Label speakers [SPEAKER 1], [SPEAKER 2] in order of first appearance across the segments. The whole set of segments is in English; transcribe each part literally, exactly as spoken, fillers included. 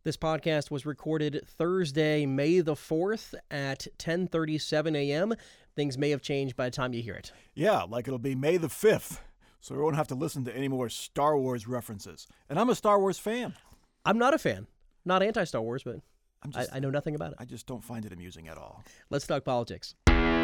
[SPEAKER 1] This podcast was recorded Thursday, May the fourth at ten thirty-seven a.m. Things may have changed by the time you hear it.
[SPEAKER 2] Yeah, like it'll be May the fifth, so we won't have to listen to any more Star Wars references. And I'm a Star Wars fan.
[SPEAKER 1] I'm not a fan. Not anti-Star Wars, but
[SPEAKER 2] I'm just,
[SPEAKER 1] I, I know nothing about it.
[SPEAKER 2] I just don't find it amusing at all.
[SPEAKER 1] Let's talk politics.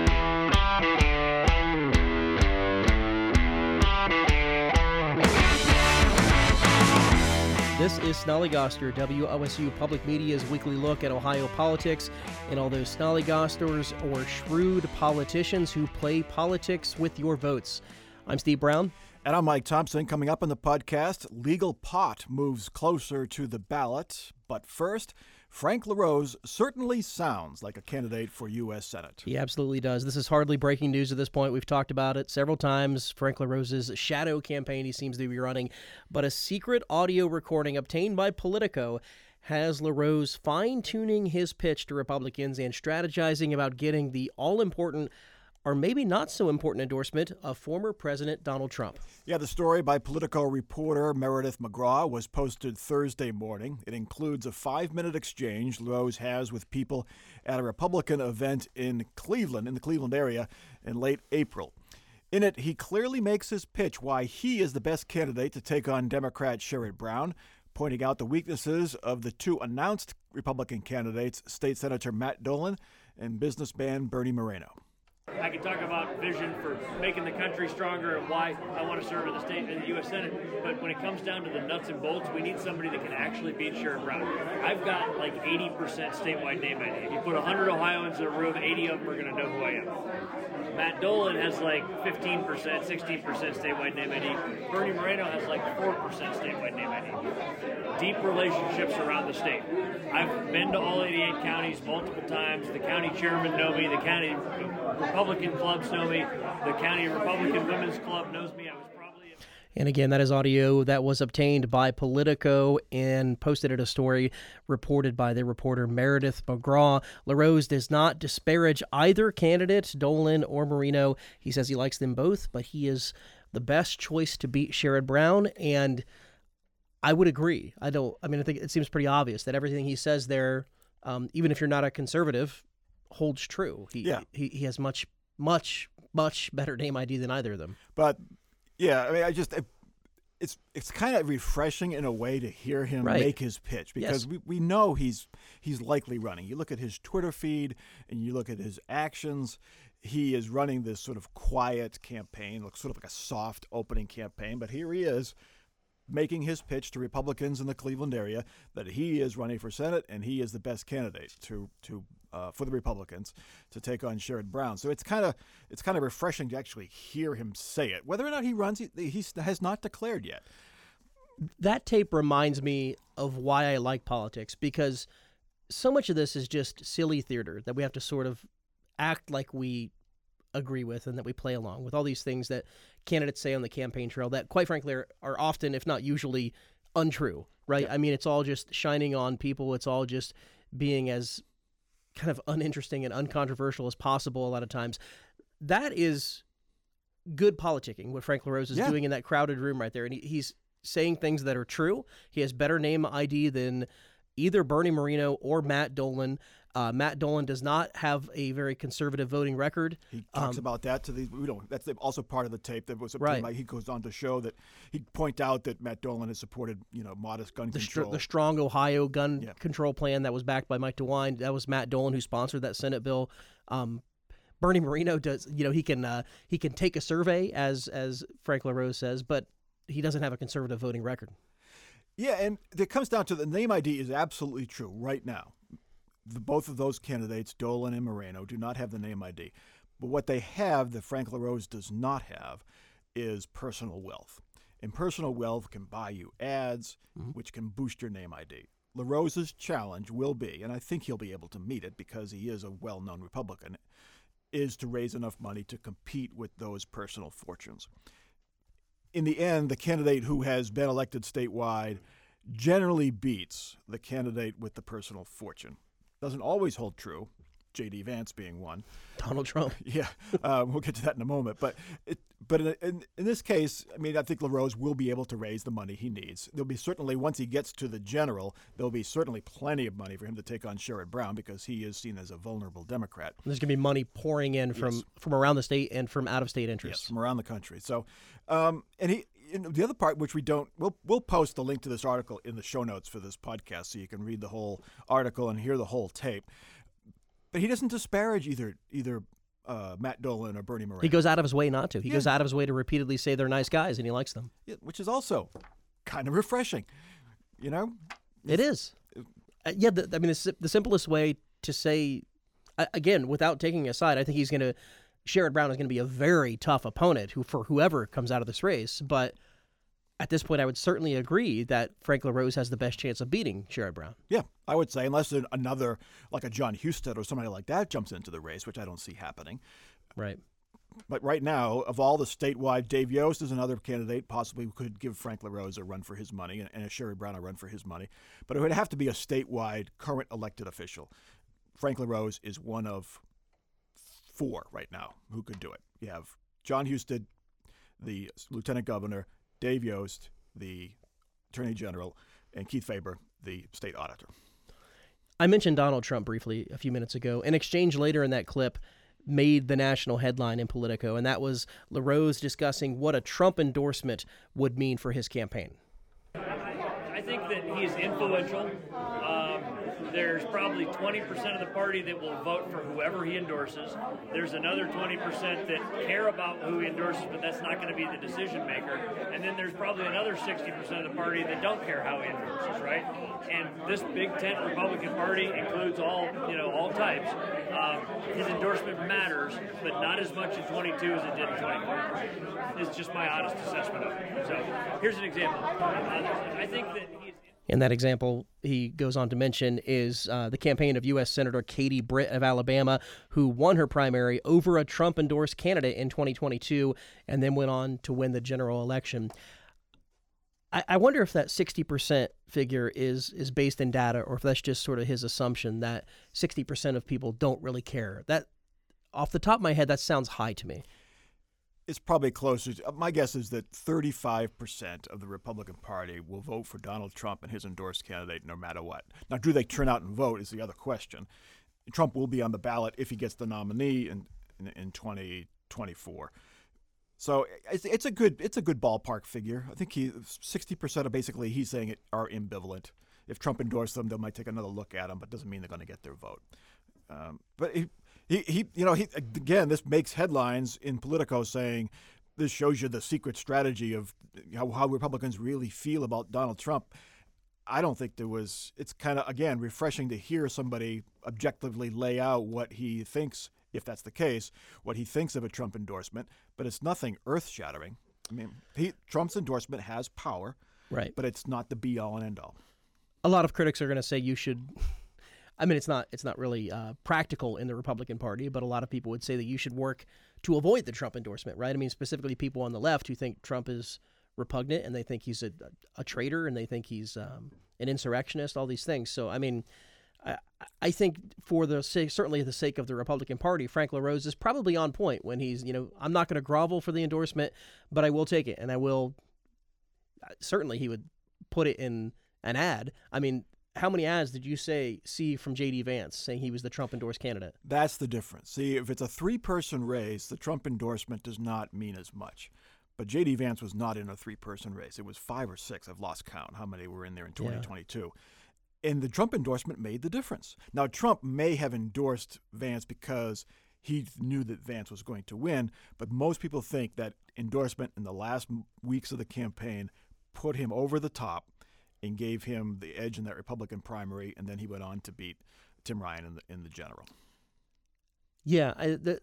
[SPEAKER 1] This is Snollygoster, W O S U Public Media's weekly look at Ohio politics and all those snollygosters or shrewd politicians who play politics with your votes. I'm Steve Brown.
[SPEAKER 2] And I'm Mike Thompson. Coming up on the podcast, legal pot moves closer to the ballot. But first, Frank LaRose certainly sounds like a candidate for U S Senate.
[SPEAKER 1] He absolutely does. This is hardly breaking news at this point. We've talked about it several times. Frank LaRose's shadow campaign he seems to be running. But a secret audio recording obtained by Politico has LaRose fine-tuning his pitch to Republicans and strategizing about getting the all-important or maybe not so important endorsement of former President Donald Trump.
[SPEAKER 2] Yeah, the story by Politico reporter Meredith McGraw was posted Thursday morning. It includes a five-minute exchange LaRose has with people at a Republican event in Cleveland, in the Cleveland area, in late April. In it, he clearly makes his pitch why he is the best candidate to take on Democrat Sherrod Brown, pointing out the weaknesses of the two announced Republican candidates, State Senator Matt Dolan and businessman Bernie Moreno.
[SPEAKER 3] I can talk about vision for making the country stronger and why I want to serve in the state in the U S Senate, but when it comes down to the nuts and bolts, we need somebody that can actually beat Sherrod Brown. I've got like eighty percent statewide name I D. If you put one hundred Ohioans in a room, eighty of them are going to know who I am. Matt Dolan has like fifteen percent, sixteen percent statewide name I D. Bernie Moreno has like four percent statewide name I D. Deep relationships around the state. I've been to all eighty-eight counties multiple times. The county chairmen know me. The county Republican clubs know me. The county Republican Women's Club knows me. I was probably...
[SPEAKER 1] And again, that is audio that was obtained by Politico and posted at a story reported by the reporter Meredith McGraw. LaRose does not disparage either candidate, Dolan or Moreno. He says he likes them both, but he is the best choice to beat Sherrod Brown. And I would agree. I don't. I mean, I think it seems pretty obvious that everything he says there, um, even if you're not a conservative, holds true. He,
[SPEAKER 2] yeah.
[SPEAKER 1] he he has much, much, much better name I D than either of them.
[SPEAKER 2] But yeah, I mean, I just it, it's it's kind of refreshing in a way to hear him
[SPEAKER 1] right.
[SPEAKER 2] make his pitch because
[SPEAKER 1] yes.
[SPEAKER 2] we, we know he's he's likely running. You look at his Twitter feed and you look at his actions. He is running this sort of quiet campaign, looks sort of like a soft opening campaign. But here he is, making his pitch to Republicans in the Cleveland area that he is running for Senate and he is the best candidate to to uh, for the Republicans to take on Sherrod Brown. So it's kind of it's kind of refreshing to actually hear him say it. Whether or not he runs, he, he has not declared yet.
[SPEAKER 1] That tape reminds me of why I like politics, because so much of this is just silly theater that we have to sort of act like we agree with and that we play along with all these things that candidates say on the campaign trail that, quite frankly, are, are often, if not usually, untrue, right? Yeah. I mean, it's all just shining on people. It's all just being as kind of uninteresting and uncontroversial as possible a lot of times. That is good politicking, what Frank LaRose is yeah. doing in that crowded room right there. And he, he's saying things that are true. He has better name I D than either Bernie Moreno or Matt Dolan. Uh, Matt Dolan does not have a very conservative voting record.
[SPEAKER 2] He talks
[SPEAKER 1] um,
[SPEAKER 2] about that to the. We don't. That's also part of the tape that was.
[SPEAKER 1] Right.
[SPEAKER 2] He goes on to show that he'd point out that Matt Dolan has supported, you know, modest gun
[SPEAKER 1] the
[SPEAKER 2] control.
[SPEAKER 1] Str- the strong Ohio gun
[SPEAKER 2] yeah.
[SPEAKER 1] control plan that was backed by Mike DeWine. That was Matt Dolan who sponsored that Senate bill. Um, Bernie Moreno does. You know, he can uh, he can take a survey, as as Frank LaRose says, but he doesn't have a conservative voting record.
[SPEAKER 2] Yeah, and it comes down to the name I D is absolutely true right now. The, both of those candidates, Dolan and Moreno, do not have the name I D. But what they have that Frank LaRose does not have is personal wealth. And personal wealth can buy you ads, mm-hmm. which can boost your name I D. LaRose's challenge will be, and I think he'll be able to meet it because he is a well-known Republican, is to raise enough money to compete with those personal fortunes. In the end, the candidate who has been elected statewide generally beats the candidate with the personal fortune. Doesn't always hold true, J D Vance being one.
[SPEAKER 1] Donald Trump.
[SPEAKER 2] Yeah, uh, we'll get to that in a moment. But it, But in, in, in this case, I mean, I think LaRose will be able to raise the money he needs. There'll be certainly, once he gets to the general, there'll be certainly plenty of money for him to take on Sherrod Brown because he is seen as a vulnerable Democrat.
[SPEAKER 1] There's going to be money pouring in from,
[SPEAKER 2] Yes.
[SPEAKER 1] from around the state and from out-of-state interests.
[SPEAKER 2] Yes, from around the country. So, um, and he, you know, the other part, which we don't, we'll we'll post the link to this article in the show notes for this podcast, so you can read the whole article and hear the whole tape. But he doesn't disparage either either uh, Matt Dolan or Bernie Moreno.
[SPEAKER 1] He goes out of his way not to. He
[SPEAKER 2] Yeah.
[SPEAKER 1] goes out of his way to repeatedly say they're nice guys and he likes them.
[SPEAKER 2] Yeah, which is also kind of refreshing, you know.
[SPEAKER 1] It is. Uh, yeah, the, I mean, the, si- the simplest way to say, uh, again, without taking a side, I think he's going to, Sherrod Brown is going to be a very tough opponent who for whoever comes out of this race. But at this point, I would certainly agree that Frank LaRose has the best chance of beating Sherrod Brown.
[SPEAKER 2] Yeah, I would say, unless an- another, like a John Husted or somebody like that jumps into the race, which I don't see happening.
[SPEAKER 1] Right.
[SPEAKER 2] But right now, of all the statewide, Dave Yost is another candidate, possibly could give Frank LaRose a run for his money and, and a Sherrod Brown a run for his money. But it would have to be a statewide current elected official. Frank LaRose is one of four right now who could do it. You have John Husted, the lieutenant governor, Dave Yost, the attorney general, and Keith Faber, the state auditor.
[SPEAKER 1] I mentioned Donald Trump briefly a few minutes ago. An exchange later in that clip made the national headline in Politico, and that was LaRose discussing what a Trump endorsement would mean for his campaign.
[SPEAKER 3] I think that he's influential. Um, there's probably twenty percent of the party that will vote for whoever he endorses. There's another twenty percent that care about who he endorses, but that's not going to be the decision maker. And then there's probably another sixty percent of the party that don't care how he endorses, right? And this Big Tent Republican Party includes all, you know, all types. Um, his endorsement matters, but not as much in twenty-two as it did in twenty-four. It's just my honest assessment of it. So here's an example. I think that he's...
[SPEAKER 1] And that example he goes on to mention is uh, the campaign of U S Senator Katie Britt of Alabama, who won her primary over a Trump-endorsed candidate in twenty twenty-two and then went on to win the general election. I, I wonder if that sixty percent figure is is based in data or if that's just sort of his assumption that sixty percent of people don't really care. That, off the top of my head, that sounds high to me.
[SPEAKER 2] It's probably closer to, my guess is that thirty-five percent of the Republican Party will vote for Donald Trump and his endorsed candidate no matter what. Now, do they turn out and vote is the other question. Trump will be on the ballot if he gets the nominee in, in, in twenty twenty-four. So it's, it's a good it's a good ballpark figure. I think he sixty percent of basically he's saying it are ambivalent. If Trump endorsed them, they might take another look at him, but doesn't mean they're going to get their vote. Um, but he, he, he, you know, he, again, this makes headlines in Politico saying this shows you the secret strategy of how, how Republicans really feel about Donald Trump. I don't think there was. It's kind of, again, refreshing to hear somebody objectively lay out what he thinks, if that's the case, what he thinks of a Trump endorsement. But it's nothing earth-shattering. I mean, he, Trump's endorsement has power,
[SPEAKER 1] Right.
[SPEAKER 2] but it's not the be-all and end-all.
[SPEAKER 1] A lot of critics are going to say you should. I mean, it's not it's not really uh, practical in the Republican Party, but a lot of people would say that you should work to avoid the Trump endorsement, right? I mean, specifically people on the left who think Trump is repugnant and they think he's a, a traitor and they think he's um, an insurrectionist, all these things. So, I mean, I, I think for the sake, certainly the sake of the Republican Party, Frank LaRose is probably on point when he's, you know, I'm not going to grovel for the endorsement, but I will take it. And I will, certainly he would put it in an ad. I mean, how many ads did you say see from J D Vance saying he was the Trump endorsed candidate?
[SPEAKER 2] That's the difference. See, if it's a three-person race, the Trump endorsement does not mean as much. But J D Vance was not in a three-person race. It was five or six. I've lost count how many were in there in twenty twenty-two. Yeah. And the Trump endorsement made the difference. Now, Trump may have endorsed Vance because he knew that Vance was going to win, but most people think that endorsement in the last weeks of the campaign put him over the top and gave him the edge in that Republican primary, and then he went on to beat Tim Ryan in the in the general.
[SPEAKER 1] Yeah, I, the,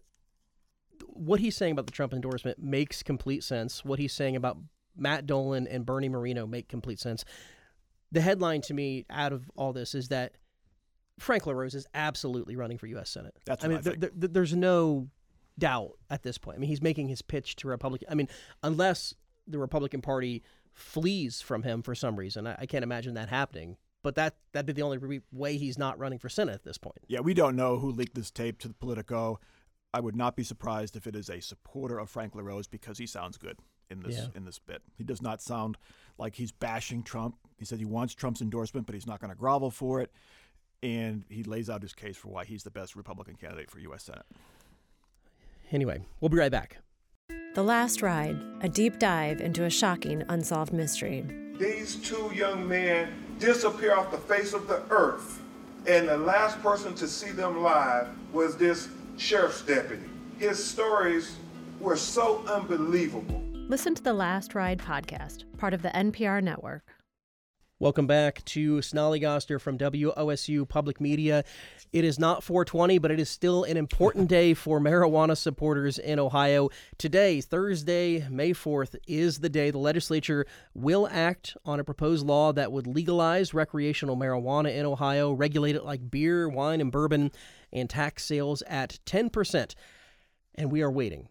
[SPEAKER 1] what he's saying about the Trump endorsement makes complete sense. What he's saying about Matt Dolan and Bernie Moreno make complete sense. The headline to me out of all this is that Frank LaRose is absolutely running for U S Senate.
[SPEAKER 2] That's
[SPEAKER 1] I
[SPEAKER 2] what
[SPEAKER 1] mean,
[SPEAKER 2] I think.
[SPEAKER 1] th- th- there's no doubt at this point. I mean, he's making his pitch to Republican. I mean, unless the Republican Party flees from him for some reason. I, I can't imagine that happening. But that, that'd be the only re- way he's not running for Senate at this point.
[SPEAKER 2] Yeah, we don't know who leaked this tape to the Politico. I would not be surprised if it is a supporter of Frank LaRose because he sounds good in this
[SPEAKER 1] Yeah.
[SPEAKER 2] in this bit. He does not sound like he's bashing Trump. He said he wants Trump's endorsement, but he's not going to grovel for it. And he lays out his case for why he's the best Republican candidate for U S Senate.
[SPEAKER 1] Anyway, we'll be right back.
[SPEAKER 4] The Last Ride, a deep dive into a shocking unsolved mystery.
[SPEAKER 5] These two young men disappear off the face of the earth, and the last person to see them live was this sheriff's deputy. His stories were so unbelievable.
[SPEAKER 4] Listen to the Last Ride podcast, part of the N P R network.
[SPEAKER 1] Welcome back to Snollygoster from W O S U Public Media. It is not four twenty, but it is still an important day for marijuana supporters in Ohio. Today, Thursday, May fourth, is the day the legislature will act on a proposed law that would legalize recreational marijuana in Ohio, regulate it like beer, wine, and bourbon, and tax sales at ten percent. And we are waiting.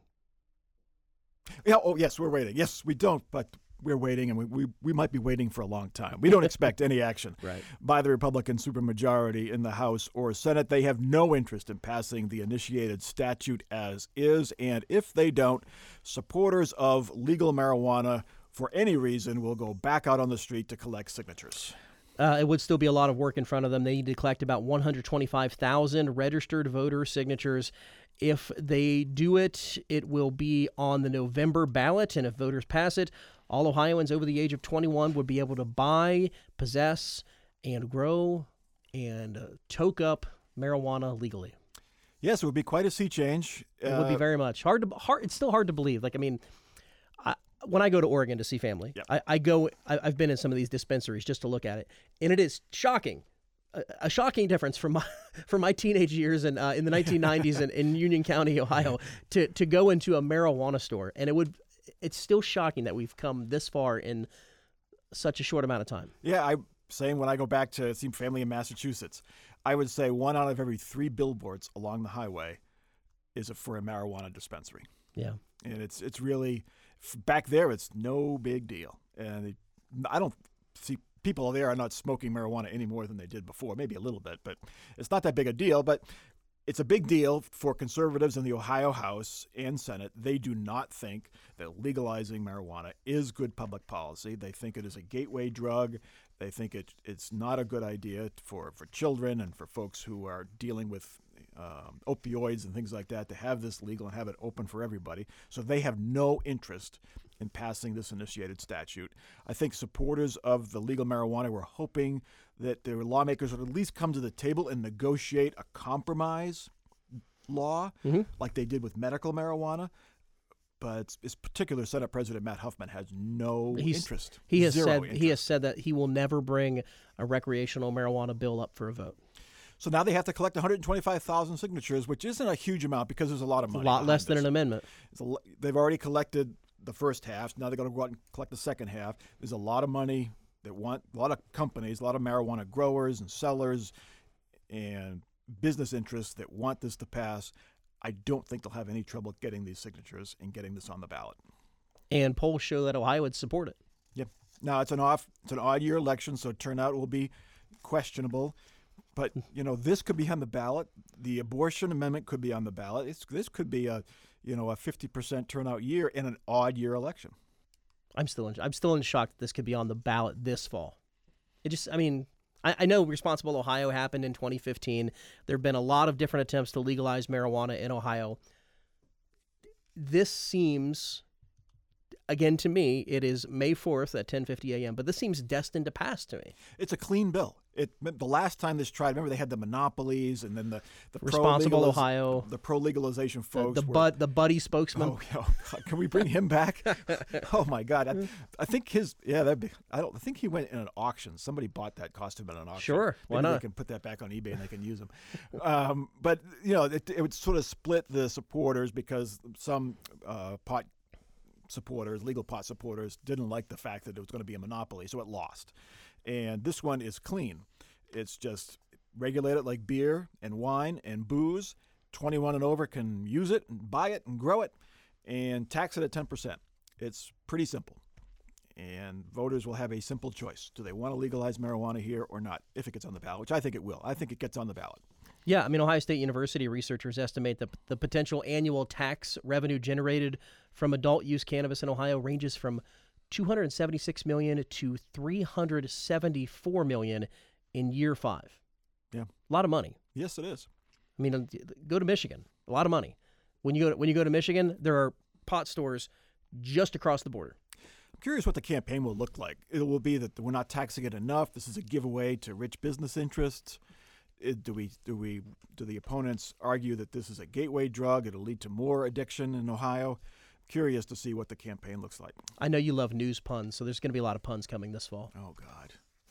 [SPEAKER 2] Yeah, oh, yes, we're waiting. Yes, we don't, but we're waiting, and we, we, we might be waiting for a long time. We don't expect any action
[SPEAKER 1] Right.
[SPEAKER 2] by the Republican supermajority in the House or Senate. They have no interest in passing the initiated statute as is, and if they don't, supporters of legal marijuana for any reason will go back out on the street to collect signatures.
[SPEAKER 1] Uh, it would still be a lot of work in front of them. They need to collect about one hundred twenty-five thousand registered voter signatures. If they do it, it will be on the November ballot, and if voters pass it, all Ohioans over the age of twenty-one would be able to buy, possess, and grow and uh, toke up marijuana legally.
[SPEAKER 2] Yes, it would be quite a sea change.
[SPEAKER 1] It would be
[SPEAKER 2] Uh,
[SPEAKER 1] very much hard to hard. It's still hard to believe. Like I mean, I, when I go to Oregon to see family,
[SPEAKER 2] Yep.
[SPEAKER 1] I, I go. I, I've been in some of these dispensaries just to look at it, and it is shocking. A, a shocking difference from my from my teenage years and uh, in the nineteen nineties in, in Union County, Ohio, to to go into a marijuana store, and it would. It's still shocking that we've come this far in such a short amount of time.
[SPEAKER 2] Yeah, I'm saying when I go back to see family in Massachusetts, I would say one out of every three billboards along the highway is a, for a marijuana dispensary.
[SPEAKER 1] Yeah.
[SPEAKER 2] And it's it's really, f- back there, it's no big deal. And it, I don't see people there are not smoking marijuana any more than they did before, maybe a little bit, but it's not that big a deal. But it's a big deal for conservatives in the Ohio House and Senate. They do not think that legalizing marijuana is good public policy. They think it is a gateway drug. They think it it's not a good idea for, for children and for folks who are dealing with um, opioids and things like that to have this legal and have it open for everybody. So they have no interest in passing this initiated statute. I think supporters of the legal marijuana were hoping that their lawmakers would at least come to the table and negotiate a compromise law
[SPEAKER 1] Mm-hmm.
[SPEAKER 2] like they did with medical marijuana. But this particular Senate President Matt Huffman has no
[SPEAKER 1] He's,
[SPEAKER 2] interest.
[SPEAKER 1] He has
[SPEAKER 2] Zero
[SPEAKER 1] said
[SPEAKER 2] interest.
[SPEAKER 1] he has said that he will never bring a recreational marijuana bill up for a vote.
[SPEAKER 2] So now they have to collect one hundred twenty-five thousand signatures, which isn't a huge amount because there's a lot of
[SPEAKER 1] It's a
[SPEAKER 2] money.
[SPEAKER 1] lot
[SPEAKER 2] behind
[SPEAKER 1] less than
[SPEAKER 2] this.
[SPEAKER 1] an amendment.
[SPEAKER 2] It's a, lo- they've already collected the first half. Now they're going to go out and collect the second half. There's a lot of money that want a lot of companies, a lot of marijuana growers and sellers and business interests that want this to pass. I don't think they'll have any trouble getting these signatures and getting this on the ballot.
[SPEAKER 1] And polls show that Ohio would support it.
[SPEAKER 2] Yep. Now it's an off, it's an odd year election, so turnout will be questionable. But you know, this could be on the ballot. The abortion amendment could be on the ballot. It's, this could be a, you know, a fifty percent turnout year in an odd year election.
[SPEAKER 1] I'm still in, I'm still in shock that this could be on the ballot this fall. It just, I mean, I, I know Responsible Ohio happened in twenty fifteen. There have been a lot of different attempts to legalize marijuana in Ohio. This seems, again, to me, it is May fourth at ten fifty a.m., but this seems destined to pass to me.
[SPEAKER 2] It's a clean bill. It the last time this tried, remember they had the monopolies and then the the
[SPEAKER 1] Responsible
[SPEAKER 2] pro-legaliz-
[SPEAKER 1] Ohio.
[SPEAKER 2] the pro legalization
[SPEAKER 1] The,
[SPEAKER 2] folks.
[SPEAKER 1] the,
[SPEAKER 2] were-
[SPEAKER 1] bud, the buddy spokesman.
[SPEAKER 2] Oh, yeah. Oh, God. Can we bring him back? Oh my God! I, I think his yeah. That'd be. I don't. I think he went in an auction. Somebody bought that costume in an auction.
[SPEAKER 1] Sure, why
[SPEAKER 2] Maybe
[SPEAKER 1] not?
[SPEAKER 2] They can put that back on eBay and they can use them. um, but you know, it, it would sort of split the supporters because some uh, pot supporters, legal pot supporters, didn't like the fact that it was going to be a monopoly, so it lost. And this one is clean. It's just regulate it like beer and wine and booze. twenty-one and over can use it and buy it and grow it and tax it at ten percent. It's pretty simple. And voters will have a simple choice. Do they want to legalize marijuana here or not if it gets on the ballot, which I think it will. I think it gets on the ballot.
[SPEAKER 1] Yeah, I mean, Ohio State University researchers estimate that the potential annual tax revenue generated from adult use cannabis in Ohio ranges from two hundred seventy-six million dollars to three hundred seventy-four million dollars in year five.
[SPEAKER 2] Yeah.
[SPEAKER 1] A lot of money.
[SPEAKER 2] Yes, it is.
[SPEAKER 1] I mean, go to Michigan. A lot of money. When you go to, when you go to Michigan, there are pot stores just across the border.
[SPEAKER 2] I'm curious what the campaign will look like. It will be that we're not taxing it enough. This is a giveaway to rich business interests. It, do we do we do the opponents argue that this is a gateway drug? It'll lead to more addiction in Ohio. Curious to see what the campaign looks like.
[SPEAKER 1] I know you love news puns, so there's going to be a lot of puns coming this fall.
[SPEAKER 2] Oh God.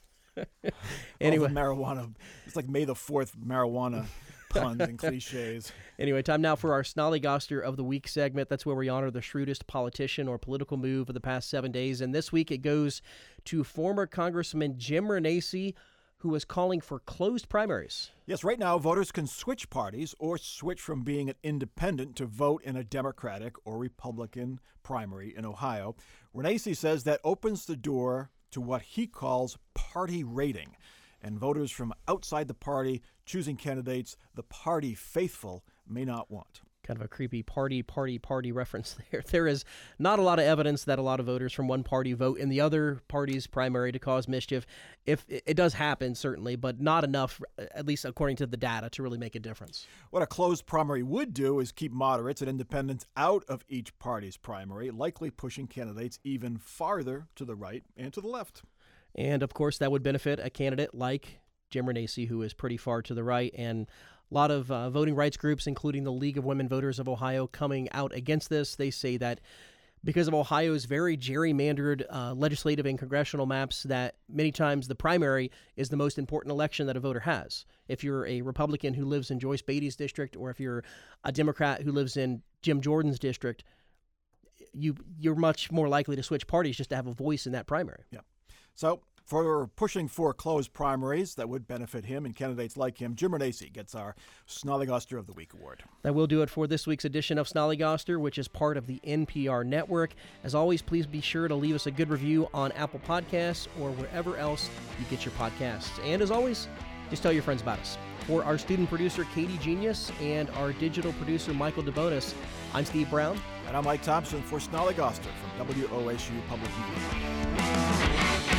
[SPEAKER 1] Anyway,
[SPEAKER 2] All the marijuana. It's like May the Fourth marijuana puns and cliches.
[SPEAKER 1] Anyway, time now for our Snollygoster of the Week segment. That's where we honor the shrewdest politician or political move of the past seven days. And this week it goes to former Congressman Jim Renacci, who is calling for closed primaries.
[SPEAKER 2] Yes, right now voters can switch parties or switch from being an independent to vote in a Democratic or Republican primary in Ohio. Renacci says that opens the door to what he calls party rating, and voters from outside the party choosing candidates the party faithful may not want.
[SPEAKER 1] Kind of a creepy party, party, party reference there. There is not a lot of evidence that a lot of voters from one party vote in the other party's primary to cause mischief. If it does happen, certainly, but not enough, at least according to the data, to really make a difference.
[SPEAKER 2] What a closed primary would do is keep moderates and independents out of each party's primary, likely pushing candidates even farther to the right and to the left.
[SPEAKER 1] And, of course, that would benefit a candidate like Jim Renacci, who is pretty far to the right, and a lot of uh, voting rights groups, including the League of Women Voters of Ohio, coming out against this. They say that because of Ohio's very gerrymandered uh, legislative and congressional maps, that many times the primary is the most important election that a voter has. If you're a Republican who lives in Joyce Beatty's district, or if you're a Democrat who lives in Jim Jordan's district, you, you're much more likely to switch parties just to have a voice in that primary.
[SPEAKER 2] Yeah. So, for pushing for closed primaries that would benefit him and candidates like him, Jim Renacci gets our Snollygoster of the Week award.
[SPEAKER 1] That will do it for this week's edition of Snollygoster, which is part of the N P R network. As always, please be sure to leave us a good review on Apple Podcasts or wherever else you get your podcasts. And as always, just tell your friends about us. For our student producer, Katie Genius, and our digital producer, Michael DeBonis, I'm Steve Brown.
[SPEAKER 2] And I'm Mike Thompson for Snollygoster from W O S U Public Media.